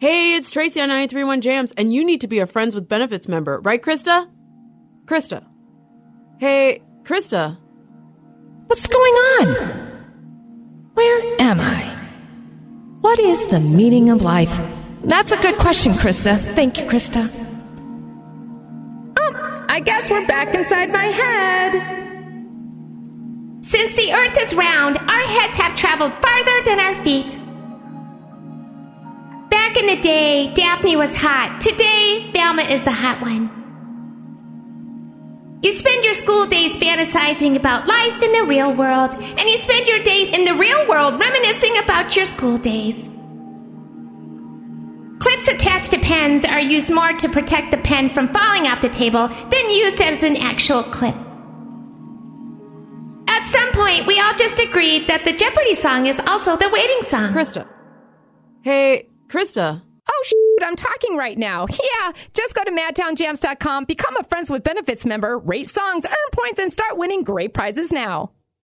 Hey, it's Tracy on 93.1 Jams, and you need to be a Friends with Benefits member, right, Krista? Krista. Hey, Krista. What's going on? Where am I? What is the meaning of life? That's a good question, Krista. Thank you, Krista. Oh, I guess we're back inside my head. Since the Earth is round, our heads have traveled farther than our feet. Back in the day, Daphne was hot. Today, Velma is the hot one. You spend your school days fantasizing about life in the real world, and you spend your days in the real world reminiscing about your school days. Clips attached to pens are used more to protect the pen from falling off the table than used as an actual clip. At some point, we all just agreed that the Jeopardy song is also the waiting song. Krista. Hey, Krista. Oh, I'm talking right now. Yeah, just go to madtownjams.com, become a Friends with Benefits member, rate songs, earn points, and start winning great prizes now.